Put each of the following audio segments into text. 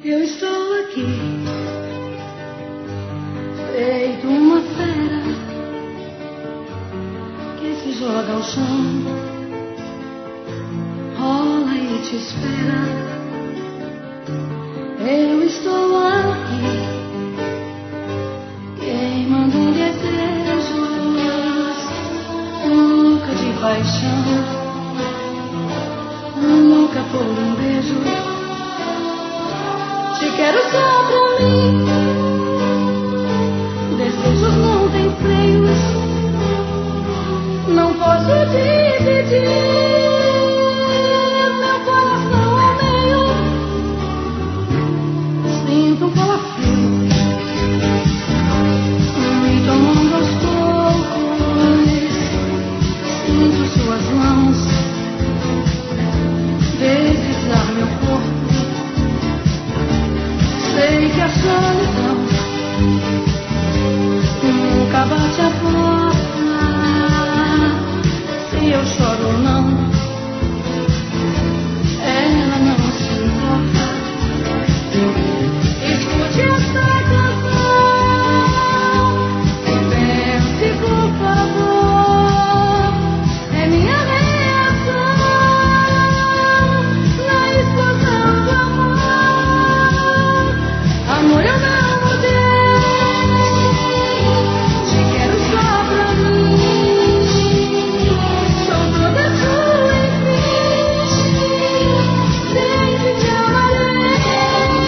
Eu estou aqui, feito uma fera que se joga ao chão, rola e te espera. Eu estou aqui, queimando em desejos, louca de paixão, louca por um beijo. Te quero só pra mim. Desejos não têm freios, não posso dividir meu coração ao meio. Sinto um calafrio me tomando aos poucos. Sinto suas mãos deslizar meu corpo. Sei que a solidão nunca bate a porta. Se eu choro ou não, ela não se importa. Escute essa canção e pense, por favor. É minha reação na explosão do amor. Amor, eu não mudei. Te quero só pra mim. Sou toda sua, enfim. Sempre te amarei.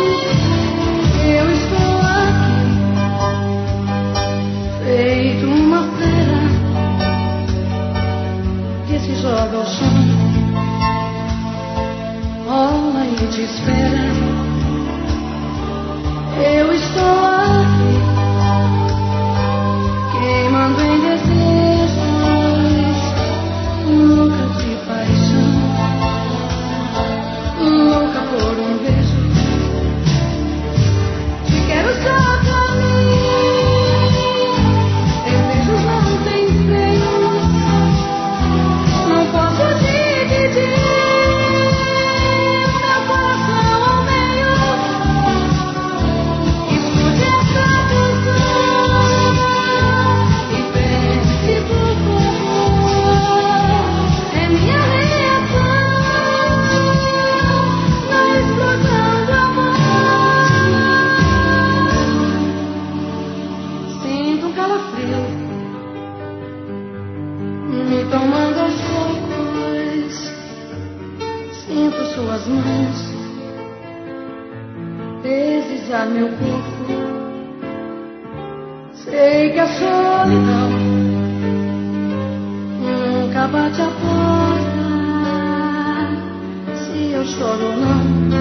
Eu estou aqui, feito uma fera que se joga ao chão, rola e te espera. Eu estou aqui, queimando em desejos, louca de paixão, louca por um beijo. Te quero só pra mim. Desejos não têm freios, não posso dividir meu coração ao meio. Escute essa canção e pense, por favor. É minha reação na explosão do amor. Sinto um calafrio me tomando aos poucos. Sinto suas mãos deslizar meu corpo. Sei que a solidão nunca bate a porta. Se eu choro ou não,